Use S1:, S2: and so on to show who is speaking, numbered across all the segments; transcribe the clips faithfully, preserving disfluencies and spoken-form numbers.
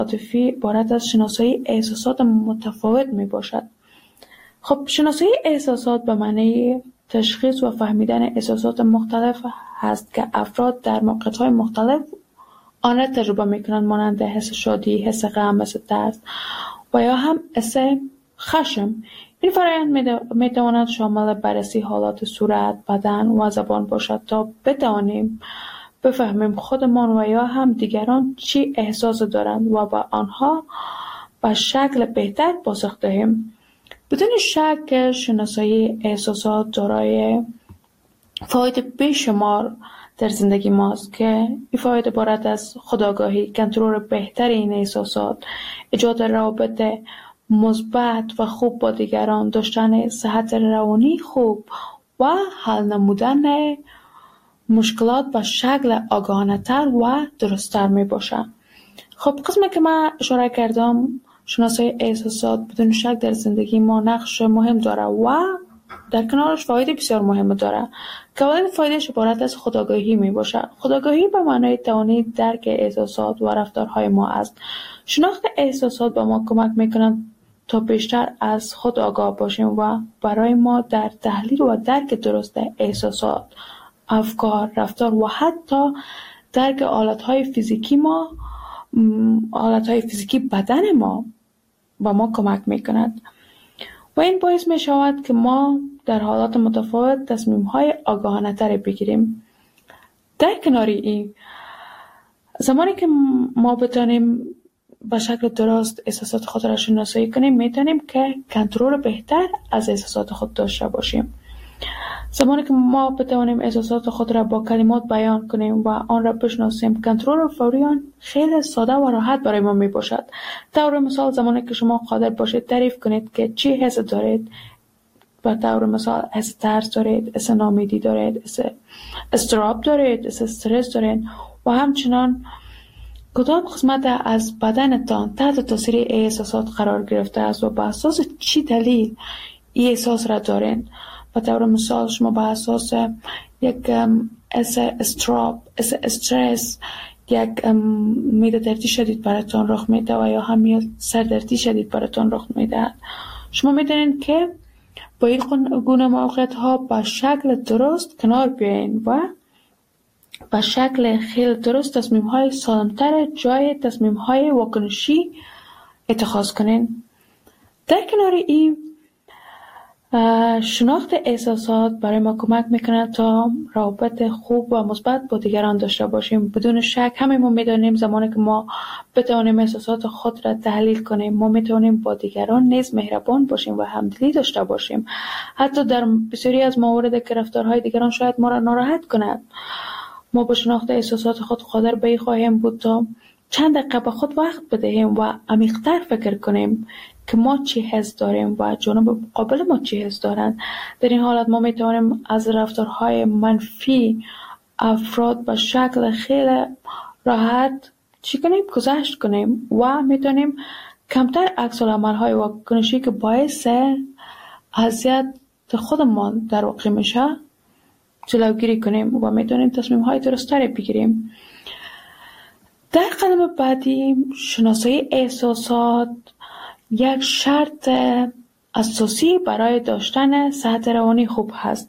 S1: عاطفی عبارت از شناسایی احساسات متفاوت می باشد. خب شناسایی احساسات به معنی تشخیص و فهمیدن احساسات مختلف هست که افراد در موقعیت‌های مختلف آن را تجربه می‌کنند، مانند حس شادی، حس غم، حس ترس و یا هم حس خشم. این فرآیند می‌تواند شامل بررسی حالات صورت، بدن و زبان باشد تا بتوانیم بفهمیم خودمان و یا هم دیگران چی احساس دارند و با آنها به شکل بهتر پاسخ دهیم. بدون شک شناسایی احساسات دارای فواید بیشمار در زندگی ماست که این فواید عبارت از خودآگاهی، کنترل بهتر این احساسات، ایجاد روابط مثبت و خوب با دیگران، داشتن صحت روانی خوب و حل نمودن مشکلات به شکل آگاهانه‌تر و درست‌تر می باشد. خب قسمی که من اشاره کردم، شناسایی احساسات بدون شک در زندگی ما نقش مهم داره و در کنارش فواید بسیار مهم داره که اولین فایدهش عبارت از خودآگاهی می باشد. خودآگاهی به معنای توانایی درک احساسات و رفتارهای ما است. شناخت احساسات به ما کمک می‌کند تا بیشتر از خود آگاه باشیم و برای ما در تحلیل و درک درست احساسات، افکار، رفتار و حتی درک حالتهای فیزیکی ما حالتهای فیزیکی بدن ما با ما کمک میکند و این باعث می شود که ما در حالات متفاوت تصمیم های آگاهانه تر بگیریم. در کنار این، زمانی که ما بتانیم به شکل درست احساسات خود را شناسایی کنیم، میتونیم که کنترل بهتر از احساسات خود داشته باشیم. زمانی که ما بتوانیم احساسات خود را با کلمات بیان کنیم و آن را بشناسیم، کنترل فوری آن خیلی ساده و راحت برای ما می باشد. طور مثال، زمانی که شما قادر باشید تعریف کنید که چی حس دارید، به طور مثال حس ترس دارید، حس ناامیدی دارید، حس اضطراب دارید، حس استرس دارید و همچنان کدام قسمت از بدنتان تحت تاثیر احساسات قرار گرفته است و به اساس چی دلیل این احساس را دارید. به طور مثال شما به اساس یک حس اضطراب، حس استرس، یک معده دردی شدید براتون رخ میده و یا هم یک سردردی شدید براتون رخ میده، شما میدونید که با این گونه موقعیت ها به شکل درست کنار بیاین و به شکل خیلی درست تصمیم های سالمتر جای تصمیم های واکنشی اتخاذ کنین. در کنار این، شناخت احساسات برای ما کمک میکنه تا روابط خوب و مثبت با دیگران داشته باشیم. بدون شک همه ما میدونیم زمانی که ما بتوانیم احساسات خود را تحلیل کنیم، ما میتونیم با دیگران نیز مهربان باشیم و همدلی داشته باشیم. حتی در بسیاری از موارد که رفتارهای دیگران شاید ما را ناراحت کند، ما با شناخت احساسات خود قادر به این خواهیم بود تا چند دقیقه به خود وقت بدهیم و عمیق‌تر فکر کنیم که ما چی حس داریم و جانب مقابل ما چی حس دارند. در این حالت ما میتوانیم از رفتارهای منفی افراد به شکل خیلی راحت چی کنیم؟ گذشت کنیم و میتونیم کمتر عکس العمل‌های واکنشی که باعث اذیت خودمان در واقع میشه جلوگیری کنیم و میتونیم تصمیم‌های درست‌تری بگیریم. در قدم بعدی، شناسایی احساسات یک شرط اساسی برای داشتن صحت روانی خوب هست.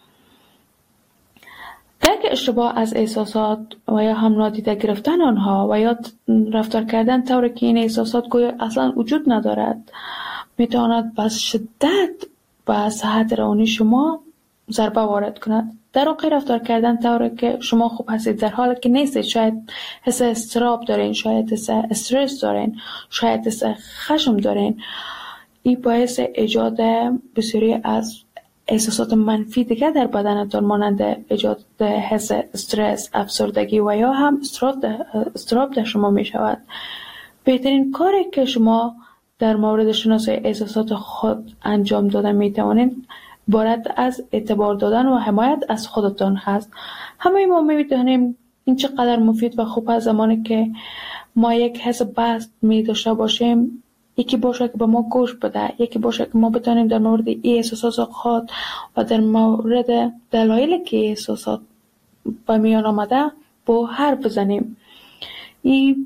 S1: درک اشتباه از احساسات و یا هم نادیده گرفتن آنها و یا رفتار کردن طوری که این احساسات گویا اصلا وجود ندارد میتواند به شدت به صحت روانی شما ضربه وارد کند. در واقع رفتار کردن طوری که شما خوب هستید در حالی که نیستید، شاید حس اضطراب دارین، شاید حس استرس دارین، شاید حس خشم دارین، این باعث ایجاد بسیاری از احساسات منفی دیگه در بدنتان مانند ایجاد حس استرس، افسردگی و یا هم اضطراب در شما می شود. بهترین کاری که شما در مورد شناسایی احساسات خود انجام دادن می توانید عبارت از اعتبار دادن و حمایت از خودتان هست. همه ما می‌دانیم این چقدر مفید و خوب است زمانی که ما یک حس بست می داشته باشیم، یکی باشه که به ما گوش بده، یکی باشه که ما بتونیم در مورد این احساسات خود و در مورد دلایلی که احساسات به میان آمده با حرف بزنیم. این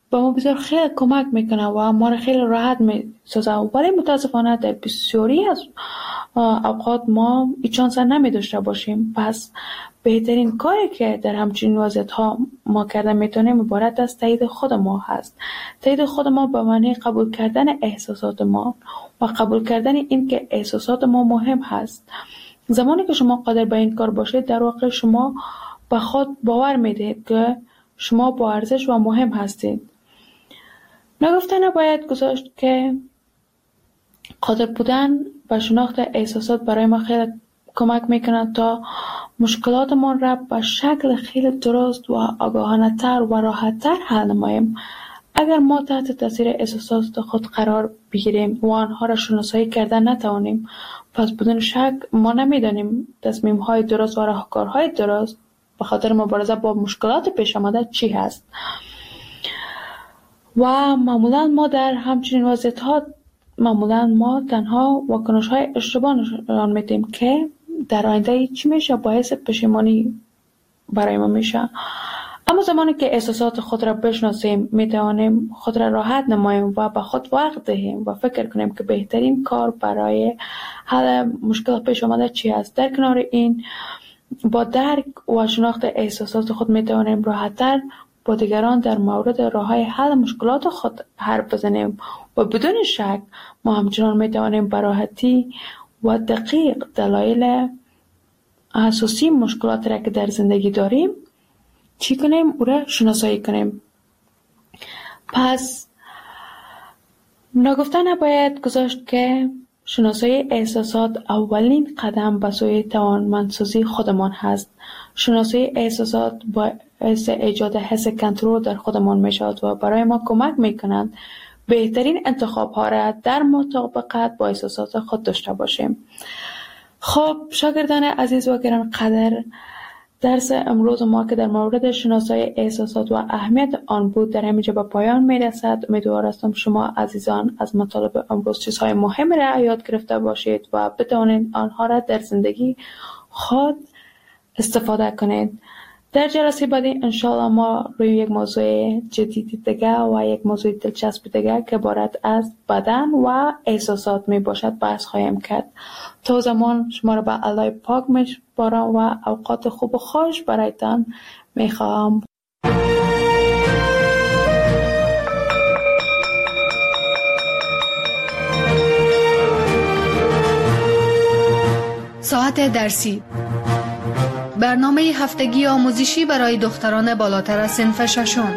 S1: به ما بسیار خیلی کمک میکنه و ما را خیلی راحت میسازه، ولی متاسفانه در بسیاری از اوقات ما این چانس نمی داشته باشیم. پس بهترین کاری که در همچین وضعیت ها ما کرده میتونیم عبارت از تایید خود ما هست. تایید خود ما به معنی قبول کردن احساسات ما و قبول کردن این که احساسات ما مهم هست. زمانی که شما قادر به این کار باشید، در واقع شما به خود باور میدید که شما با ارزش و مهم هستید. نگفته نباید گذاشت که قادر بودن به شناخت احساسات برای ما خیلی کمک میکنه تا مشکلاتمان را به شکل خیلی درست و آگاهانه تر و راحت تر حل نماییم. اگر ما تحت تاثیر احساسات خود قرار بگیریم و آنها را شناسایی کردن نتوانیم، پس بدون شک ما نمیدانیم تصمیم های درست و راهکارهای درست به خاطر مبارزه با مشکلات پیش آمده چی هست. و معمولا ما در همچنین وضعیت ها معمولا ما تنها واکنش های اشتباه نشان میدیم که در آینده چی میشه، باعث پشیمانی برای ما میشه. اما زمانی که احساسات خود را بشناسیم، میتوانیم خود را راحت نماییم و به خود وقت دهیم و فکر کنیم که بهترین کار برای حل مشکل پیش آمده چی است. در کنار این، با درک و شناخت احساسات خود میتوانیم راحت‌تر با دیگران در مورد راه‌های حل مشکلات خود حرف بزنیم و بدون شک ما همچنان میتوانیم به راحتی و دقیق دلایل اساسی مشکلات را که در زندگی داریم چی کنیم، او را شناسایی کنیم. پس نگفته نباید گذاشت که شناسایی احساسات اولین قدم به سوی توانمندسازی خودمان هست. شناسایی احساسات باعث ایجاد حس کنترل در خودمان می شود و برای ما کمک می کنند بهترین انتخاب ها را در مطابقت با احساسات خود داشته باشیم. خب شاگردان عزیز و گرانقدر، درس امروز ما که در مورد شناسایی احساسات و اهمیت آن بود در همینجا به پایان می رسد. امیدوار هستم شما عزیزان از مطالب امروز چیزهای مهم را یاد گرفته باشید و بتوانید آنها را در زندگی خود استفاده کنید. در جلسه بعدی انشاءالله ما روی یک موضوع جدید دیگه و یک موضوع دلچسب دیگه که عبارت از بدن و احساسات می باشد بحث خواهیم کرد. تا زمان شما را به الله پاک میسپارم و اوقات خوب و خوش برایتان می خواهم.
S2: ساعت درسی، برنامه هفتگی آموزشی برای دختران بالاتر از صنف ششم.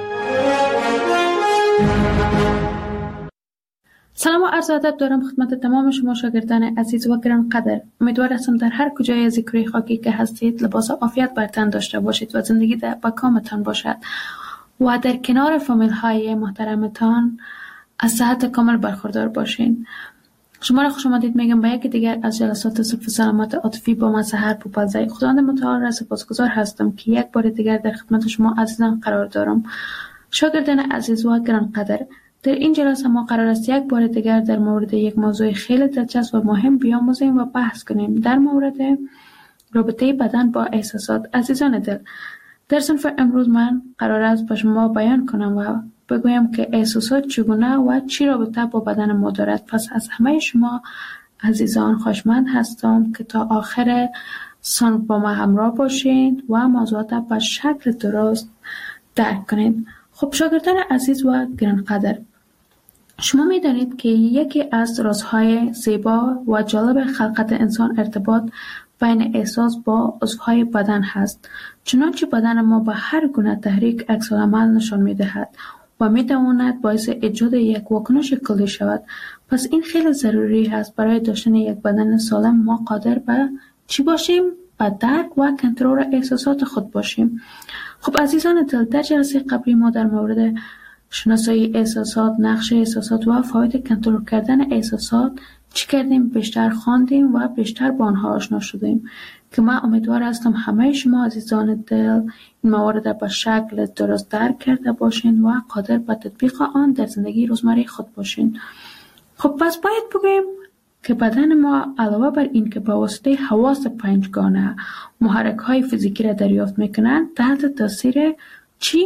S1: سلام و عرض ادب دارم خدمت تمام شما شاگردان عزیز و گرانقدر. امیدوار هستم در هر کجای از کره خاکی که هستید لباس عافیت بر تن داشته باشید و زندگی در با کامتان باشد و در کنار فامیل های محترمتان از صحت کامل برخوردار باشین. شما را خوش آمدید میگم به یکی دیگر از جلسات صرف سلامت عاطفی با من سحر پوپلزی. خداوند متعال را سپاسگزار هستم که یک بار دیگر در خدمت شما عزیزان قرار دارم. شاگردان عزیز و گرانقدر، در این جلسه ما قرار است یک بار دیگر در مورد یک موضوع خیلی دلچسب و مهم بیاموزیم و بحث کنیم، در مورد رابطه بدن با احساسات. عزیزان دل، در صنف امروز من قرار است به شما بیان کنم و بگویم که احساسات چگونه و چی رابطه با بدن ما دارد. پس از همه شما عزیزان خوشمند هستم که تا آخر صنف با ما همراه باشید و موضوعات به شکل درست درک کنید. خب شاگردان عزیز و گرانقدر، شما می دانید که یکی از رازهای زیبا و جالب خلقت انسان ارتباط بین احساس با عضوهای بدن هست. چنانچه بدن ما به هر گونه تحریک عکس‌العمل نشان می دهد و می تواند باعث ایجاد یک واکنش کلی شود. پس این خیلی ضروری است برای داشتن یک بدن سالم ما قادر به چی باشیم؟ به درک و کنترل احساسات خود باشیم. خب عزیزان دل، در جلسه قبلی ما در مورد شناسایی احساسات، نقش احساسات و فواید کنترل کردن احساسات چی کردیم؟ بیشتر خواندیم و بیشتر با آنها آشنا شدیم که من امیدوار هستم همه شما عزیزان دل این موارد را به شکل درست درک کرده باشین و قادر به تطبیق آن در زندگی روزمره خود باشین. خب پس باید بگویم که بدن ما علاوه بر این که با واسطه حواس پنجگانه محرک های فیزیکی را دریافت میکنند، تحت تاثیر چی؟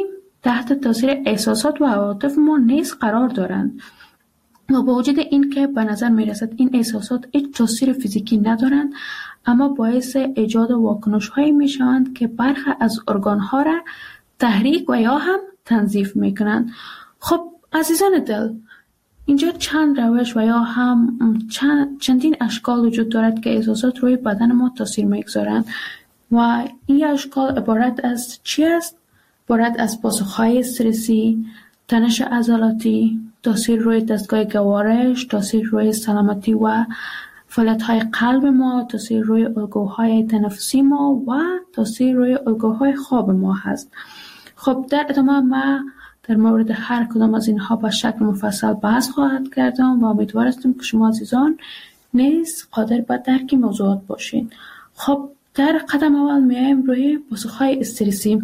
S1: تحت تاثیر احساسات و عواطف ما نیز قرار دارند و با وجود این که به نظر می رسد این احساسات هیچ تاثیر فیزیکی ندارند، اما باعث ایجاد واکنش هایی می شوند که برخی از ارگان ها را تحریک و یا هم تنظیف می کنند. خب عزیزان دل، اینجا چند روش و یا هم چند چندین اشکال وجود دارد که احساسات روی بدن ما تاثیر میگذارند و این اشکال عبارت از چی است؟ عبارت از پاسخهای استرسی، تنش عضلاتی، تاثیر روی دستگاه گوارش، تاثیر روی سلامتی و فعالیت‌های قلب ما، تاثیر روی الگوهای تنفسی ما و تاثیر روی الگوهای خواب ما هست. خب در ادامه ما در مورد هر کدام از اینها با شکل مفصل بحث خواهد کردم و امیدوار هستم که شما عزیزان نیز قادر به درک موضوعات باشین. خب در قدم اول میایم روی پاسخهای استرسی.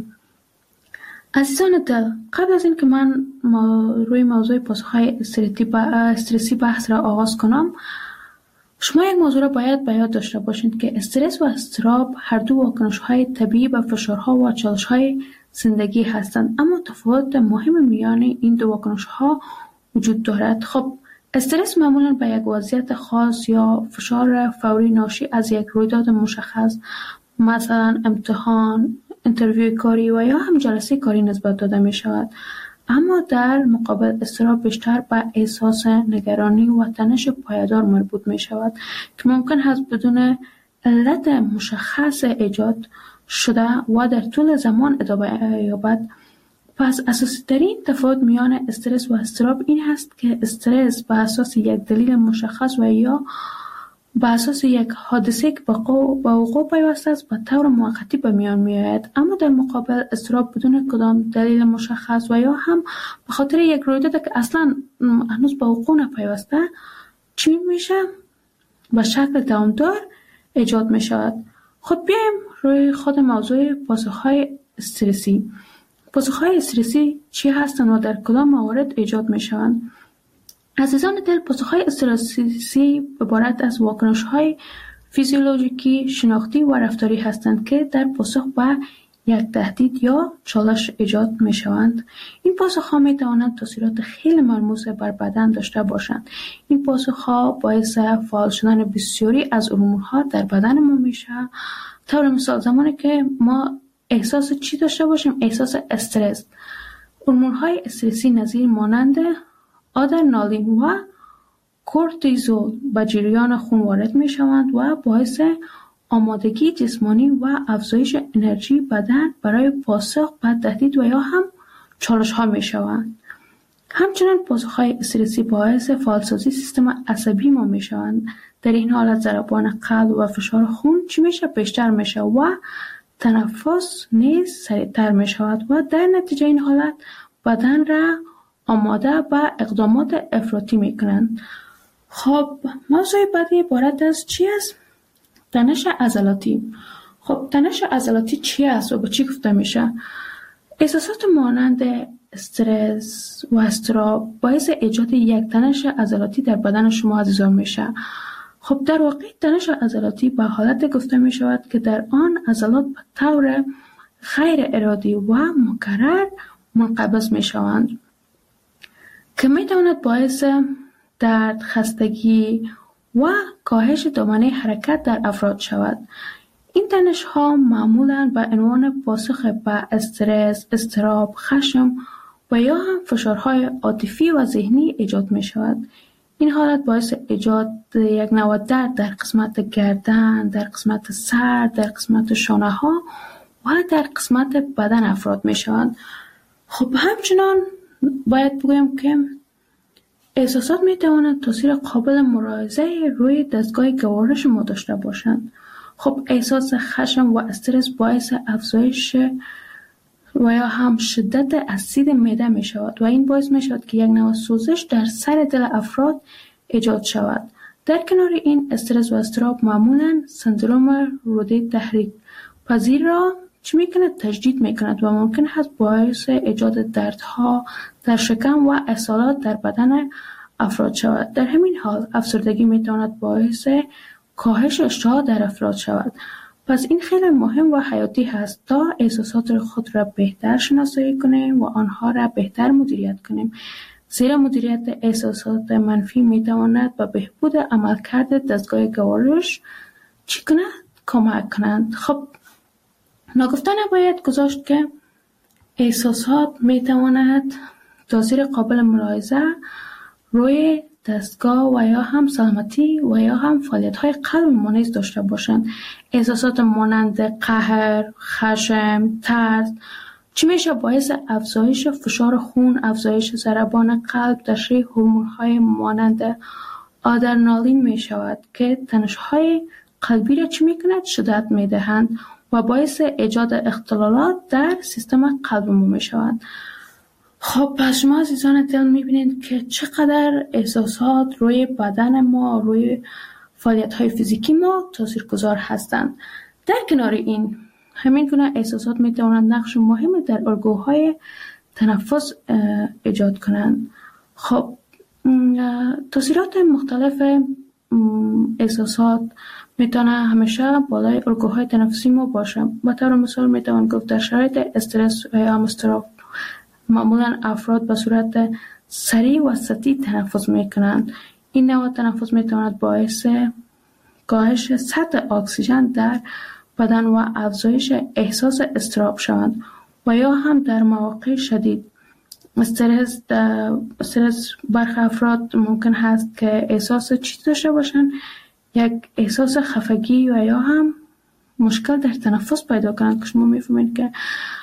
S1: عزیزان دل، قبل از این که من ما روی موضوع پاسخهای استرسی بحث را آغاز کنم، شما یک موضوع را باید به یاد داشته باشید که استرس و اضطراب هر دو واکنش‌های طبیعی به فشارها و چالش‌های زندگی هستند، اما تفاوت مهم میان این دو واکنش‌ها وجود دارد. خب استرس معمولاً به یک وضعیت خاص یا فشار فوری ناشی از یک رویداد مشخص، مثلا امتحان، اینترویو کاری و یا هم جلسه کاری نسبت داده می شود. اما در مقابل اضطراب بیشتر به احساس نگرانی و تنش پایدار مربوط می شود که ممکن است بدون علت مشخص ایجاد شده و در طول زمان ادامه یابد. پس اساسی ترین تفاوت میان استرس و اضطراب این است که استرس به اساس یک دلیل مشخص و یا به اساس یک حادثه که به وقوع پیوسته است به طور موقتی به میان میآید، اما در مقابل اضطراب بدون کدام دلیل مشخص و یا هم به خاطر یک رویداد که اصلا هنوز به وقوع نپیوسته چی میشه؟ به شکل دوامدار ایجاد می شود. خب بیایم روی خود موضوع پاسخهای استرسی. پاسخهای استرسی چی هستند و در کدام موارد ایجاد می شوند؟ عزیزان دل، پاسخهای استرسی عبارت از واکنش‌های فیزیولوژیکی، شناختی و رفتاری هستند که در پاسخ به یک تهدید یا چالش ایجاد می شوند. این پاسخ‌ها می توانند تاثیرات خیلی ملموس بر بدن داشته باشند. این پاسخ‌ها باعث فعال شدن بسیاری از هورمون‌ها در بدن ما میشه. طور مثال زمانی که ما احساس چی داشته باشیم؟ احساس استرس. هورمون‌های استرسی نظیر مانند آدرنالین و کورتیزول به جریان خون وارد می شوند و باعث آمادگی جسمانی و افزایش انرژی بدن برای پاسخ به تهدید و یا هم چالش ها می شوند. همچنین پاسخ های استرسی باعث فعالسازی سیستم عصبی ما می شوند. در این حالت ضربان قلب و فشار خون چی میشه؟ بیشتر میشه و تنفس نیز سریعتر می شود و در نتیجه این حالت بدن را آماده به اقدامات افراطی می کنند. خب موضوع بعدی عبارت از چی است؟ تنش عضلاتی. خب تنش عضلاتی چی است و به چی گفته میشه؟ احساسات مانند استرس و اضطراب باعث ایجاد یک تنش عضلاتی در بدن شما عزیزان میشه. خب در واقع تنش عضلاتی به حالت گفته می شود که در آن عضلات به طور غیر ارادی و مکرر منقبض می شوند که می تواند باعث درد، خستگی و کاهش دامنه حرکت در افراد شود. این تنش ها معمولاً به عنوان پاسخ به استرس، اضطراب، خشم و یا هم فشارهای عاطفی و ذهنی ایجاد می شود. این حالت باعث ایجاد یک نوع درد در قسمت گردن، در قسمت سر، در قسمت شانه ها و در قسمت بدن افراد می شوند. خب همچنان باید بگویم که احساسات می توانند تاثیر قابل ملاحظه روی دستگاه گوارش ما داشته باشند. خب احساس خشم و استرس باعث افزایش و یا هم شدت اسید معده می شود و این باعث می شود که یک نوع سوزش در سر دل افراد ایجاد شود. در کنار این استرس و اضطراب معمولاً سندروم روده تحریک پذیر را چی می کند؟ تجدید می کند و ممکن است باعث ایجاد دردها در شکم و اسهالات در بدن افراد شود. در همین حال افسردگی می تواند باعث کاهش اشتها در افراد شود پس این خیلی مهم و حیاتی هست تا احساسات خود را بهتر شناسایی کنیم و آنها را بهتر مدیریت کنیم. زیرا مدیریت احساسات منفی می تواند به بهبود عملکرد دستگاه گوارش چی کند؟ کمک کنند. خب ناگفته نباید گذاشت که احساسات می تواند تاثیر قابل ملاحظه روی دستگاه و یا هم سلامتی و یا هم فعالیت های قلب ما نیز داشته باشند. احساسات مانند قهر، خشم، ترس چی میشه باعث افزایش فشار خون، افزایش ضربان قلب، تشریح هورمون های مانند آدرنالین می شود که تنش‌های قلبی را چی میکند؟ شدت میدهند و باعث ایجاد اختلالات در سیستم قلب ما می شوند. خب پس شما عزیزان دل میبینید که چقدر احساسات روی بدن ما، روی فعالیت های فیزیکی ما تاثیرگذار هستند. در کنار این همین گونه احساسات میتوانند نقش مهمی در الگوهای تنفس ایجاد کنند. خب تاثیرات مختلف احساسات میتونه همیشه بالای الگوهای تنفسی ما باشه. به طور مثال میتوان گفت در شرایط استرس و یا اضطراب معمولا افراد به صورت سریع و سطحی تنفس میکنند. این نوع تنفس میتواند باعث کاهش سطح اکسیژن در بدن و افزایش احساس اضطراب شوند و یا هم در مواقع شدید استرس استرس برخی افراد ممکن هست که احساس چیز داشته باشند، یک احساس خفگی و یا هم مشکل در تنفس پیدا کنند که شما میفهمید که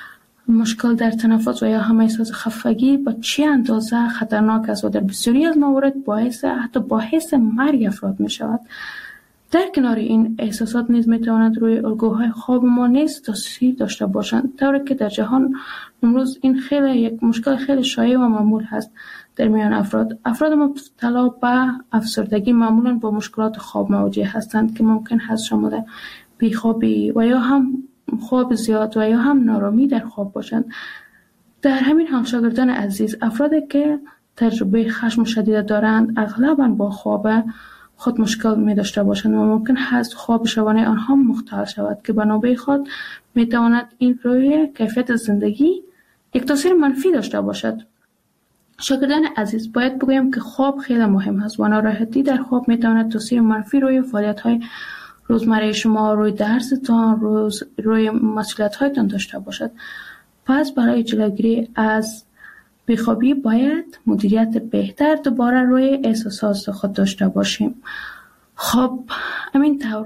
S1: مشکل در تنفس و یا هم احساس خفگی با چه اندازه خطرناک است و در بسیاری از موارد باعث حتی باعث مرگ افراد می شود. در کنار این احساسات نیز می تواند روی الگوهای خواب ما نیز تاثیر داشته باشند، طوری که در جهان امروز این خیلی یک مشکل خیلی شایع و معمول هست در میان افراد. افراد مبتلا به افسردگی معمولا با مشکلات خواب مواجه هستند که ممکن هست شامل بیخوابی و یا هم خواب زیاد و یا هم نارامی در خواب باشند. در همین حال شاگردان عزیز، افرادی که تجربه خشم شدید دارند اغلباً با خواب خود مشکل می داشته باشند و ممکن هست خواب شبانه آنها مختل شود که به نوبه خود می تواند این روی کیفیت زندگی یک تاثیر منفی داشته باشد. شاگردان عزیز، باید بگویم که خواب خیلی مهم است و ناراحتی در خواب می تواند تاثیر منفی روی فعالیت های روزمره شما، روی درستان، روز روی مسئولیت هایتان داشته باشد. پس برای جلوگیری از بیخوابی باید مدیریت بهتر دوباره روی احساسات خود داشته باشیم. خب همین طور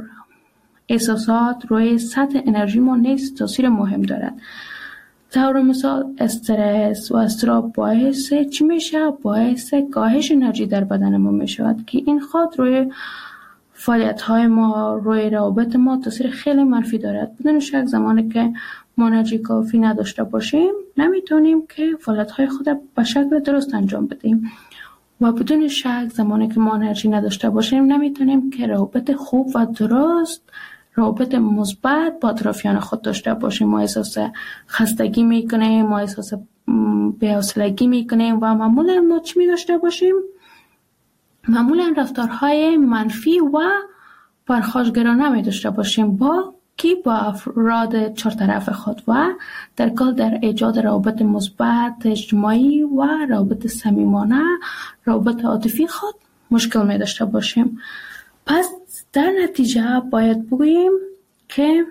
S1: احساسات روی سطح انرژی ما نیز تاثیر مهم دارد. طور مثال استرس و اضطراب باعث چی میشه؟ باعث کاهش انرژی در بدن ما میشود که این خود روی فعالیت های ما، روی روابط ما تاثیر خیلی منفی دارد. بدون شک زمانی که ما انرژی کافی نداشته باشیم نمیتونیم که فعالیت های خود به شکل درست انجام بدیم و بدون شک زمانی که ما انرژی نداشته باشیم نمیتونیم که روابط خوب و درست، روابط مثبت با اطرافیان خود داشته باشیم. ما احساس خستگی میکنیم، ما احساس بی‌حوصلگی میکنیم و معمولا ما چی می داشته باشیم؟ معمولا رفتارهای منفی و پرخاشگرانه می داشته باشیم با کی؟ با افراد چهارطرف خود و در کل در ایجاد روابط مثبت اجتماعی و روابط صمیمانه، روابط عاطفی خود مشکل می داشته باشیم. پس در نتیجه باید بگوییم که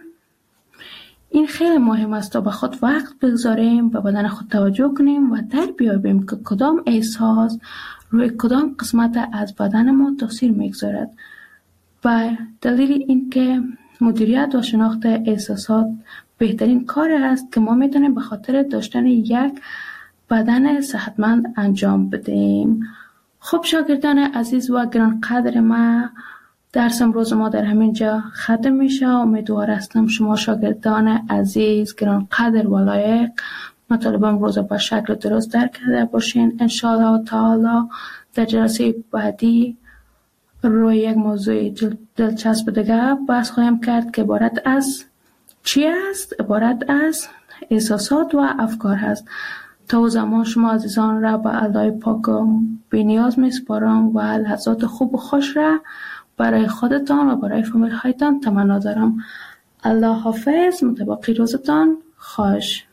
S1: این خیلی مهم است تا به خود وقت بگذاریم، به بدن خود توجه کنیم و در بیابیم که کدام احساس روی کدام قسمت از بدن ما تاثیر میگذارد. و دلیل این که مدیریت و شناخت احساسات بهترین کار است که ما میتونیم به خاطر داشتن یک بدن صحتمند انجام بدیم. خب شاگردان عزیز و گرانقدر ما، درس امروز ما در همین جا ختم میشه. امیدوار هستم شما شاگردان عزیز گرانقدر و لایق مطالب امروز با شکل درست درک کرده باشین. انشاءالله تعالی در جلسه بعدی روی یک موضوع دلچسب دیگه بحث خواهیم کرد که عبارت از چی است؟ عبارت از احساسات و افکار هست. تا زمان شما عزیزان را به الله پاک و بی‌نیاز میسپارم و لحظات خوب و خوش را برای خودتان و برای فامیل هایتان تمنا دارم. الله حافظ. متباقی روزتان خوش.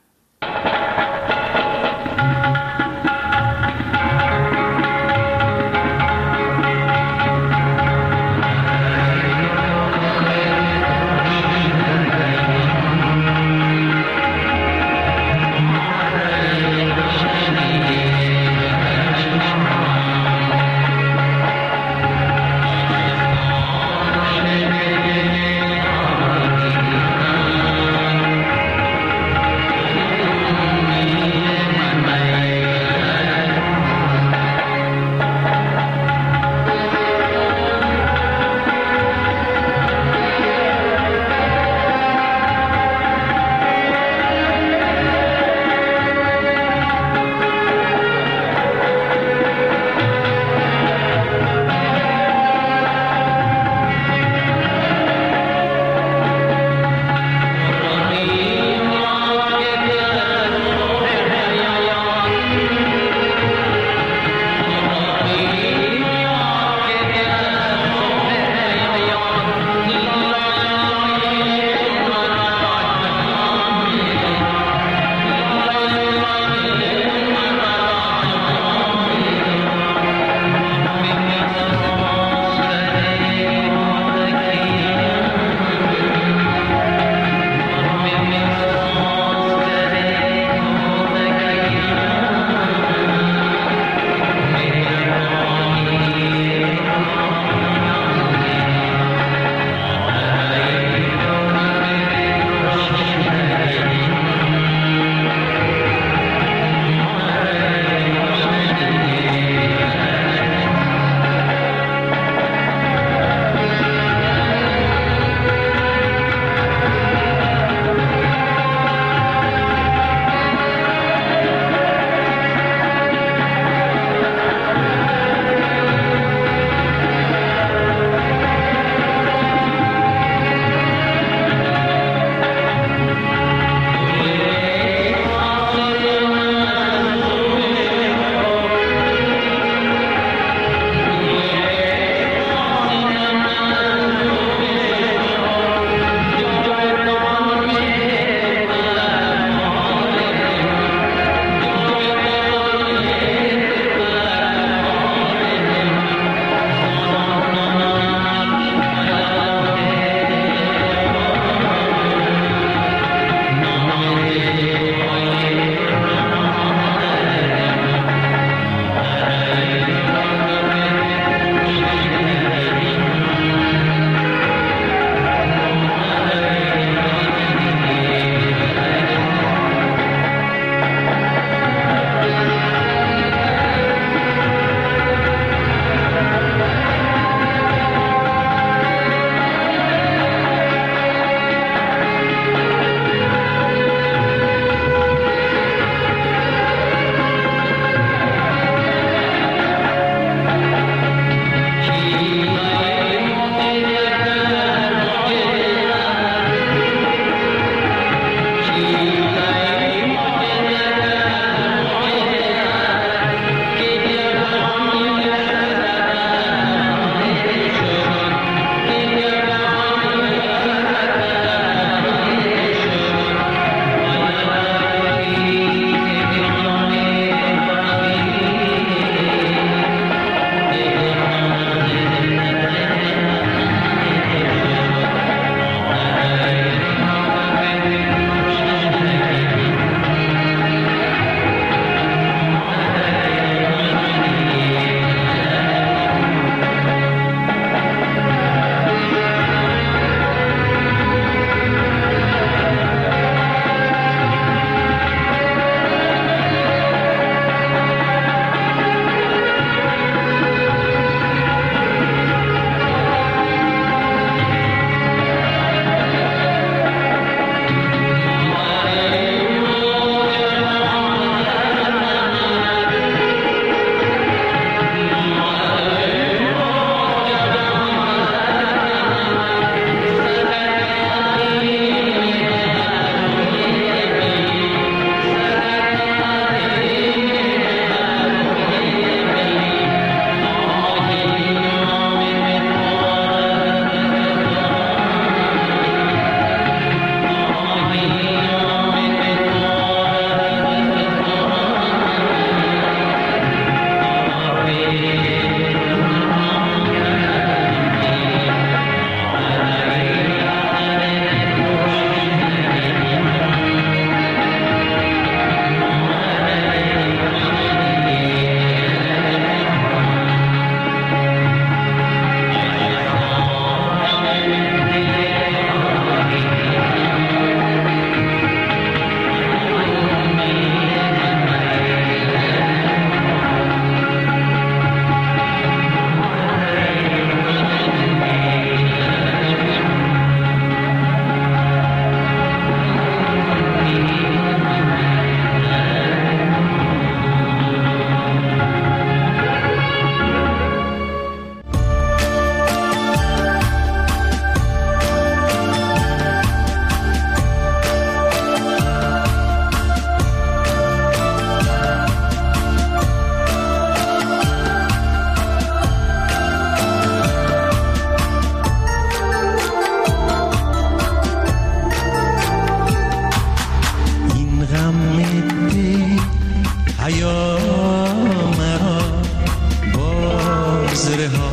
S3: رها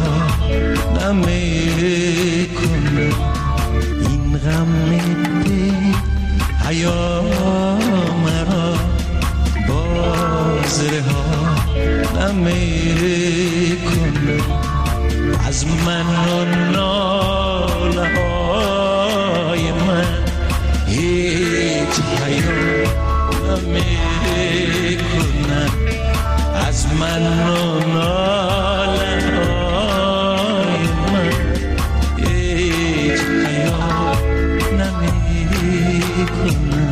S3: نمیکنم، این غم دل حیا مرا باز رها نمیکنم، از من و ناله های من هیچ حیا نمیکنم، از من و ناله های من هیچ حیا نمیکنم.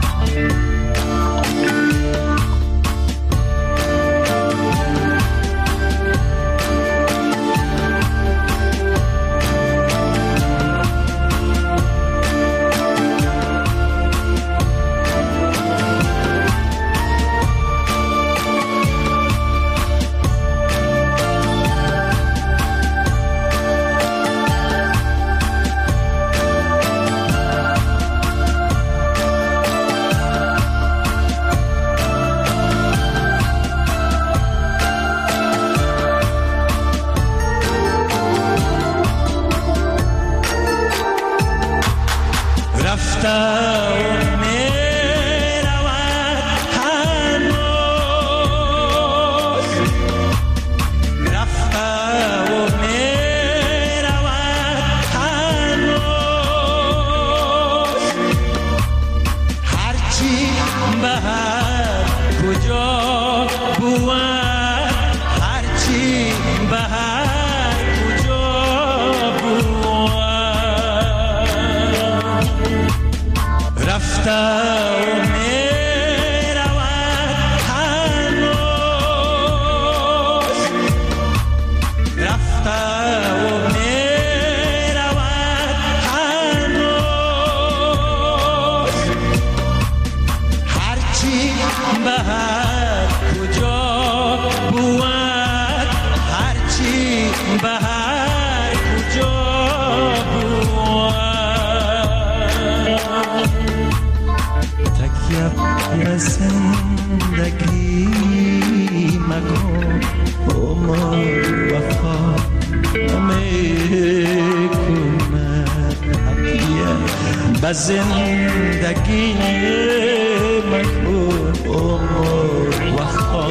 S3: و زندگی مکن عمر وفا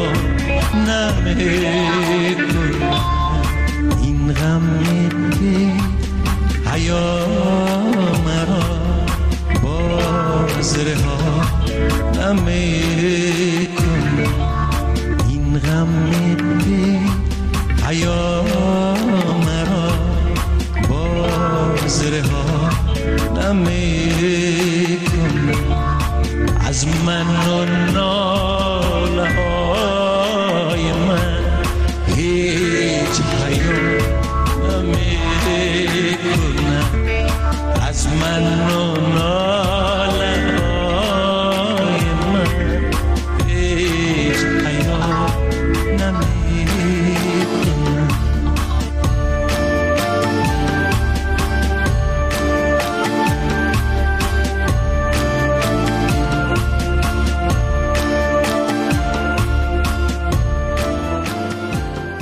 S3: نمیکنم، این غم دل حیا مرا باز رها نمیکنم، این غم